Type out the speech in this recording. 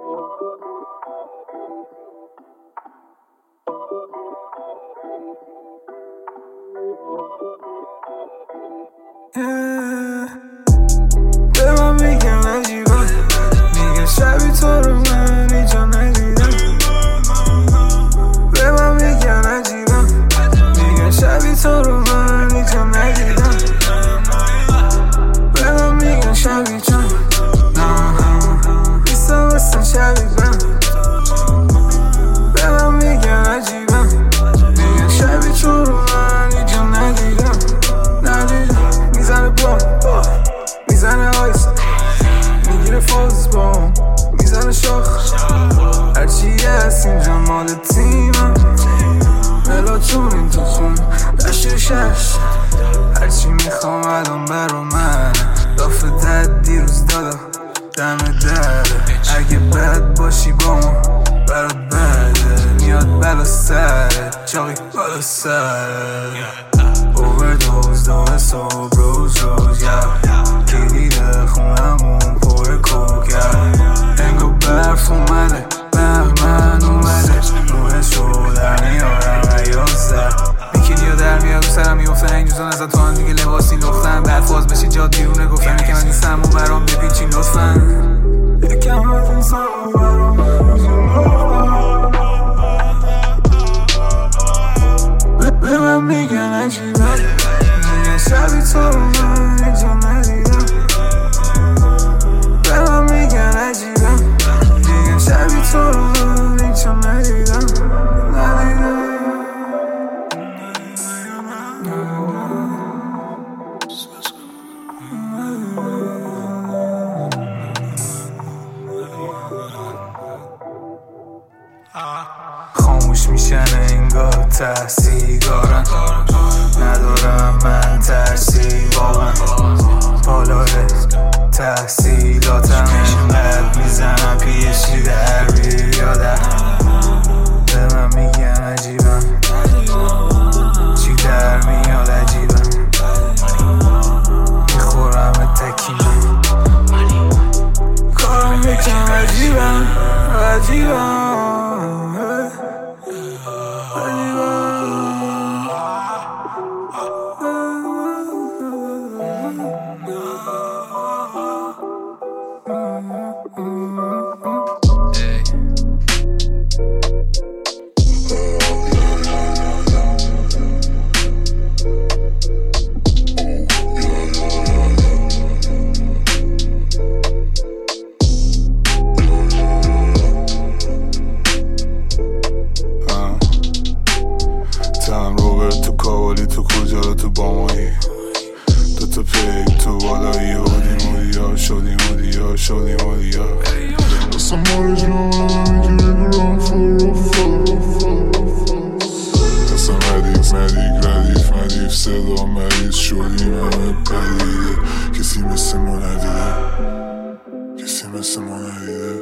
به من میگن عجیبم، میگن شبی تو رو من اینجا ندیدم. به من میگن عجیبم، میگن شبی تو رو من اینجا ندیدم. به من میگن شبی جان، نیستم اصلا شبیدم. به من میگن عجیبم، میگن شبی تو رو من اینجا ندیدم. میزنه بلوم، میزنه آیس، میگیره فاز بام، میزنه شاخ. هرچی هست اینجا مال تیمم، ملاتونین تو خون دشت شش. هرچی میخوام الان برا من، دافه دد دیروز دادا دم دره. اگه بد باشی با ما برات بده، میاد بلا سره چاقی بالا سره. Overdose دو حساب روز کلید خونمون پر کوک. انگو برف اومده، بهمن اومده، روحش رو در میارم عیازه. میکیدی یا در میاد رو سرم میفته. این جوزان ازت تو هم دیگه لباسی لختن. بعد فاز بشی جاد بیرونه گفتن یکم از این سم و برام بپیچین لطفا. یکم از این سم و برام به من میگن عجیبم، میگن شبی تو رو من اینجا ندیدم. به من میگن عجیبم، میگن شبی تو رو من اینجا ندیدم. خاموش میشن انگار ته سیگارن. ندارم من ترسی واقعا، بالای تحصیلاتم اینقدر میزنم پیشی در بیادم. به من میگن عجیبم، چی در میاد عجیبم. میخورم تکینم، کارم یکم عجیبم عجیبم. تو کاوالی تو کجا رو تو بامایی، دوتا پیک تو بالایی. هودی مودی ها شدی مودی ها شدی مودی ها. اصلا مارج نمانم اینجوری برام اصلا ردیف صدا مریض شدیم همه پدیده. کسی مثل ما ندیده، کسی مثل ما ندیده.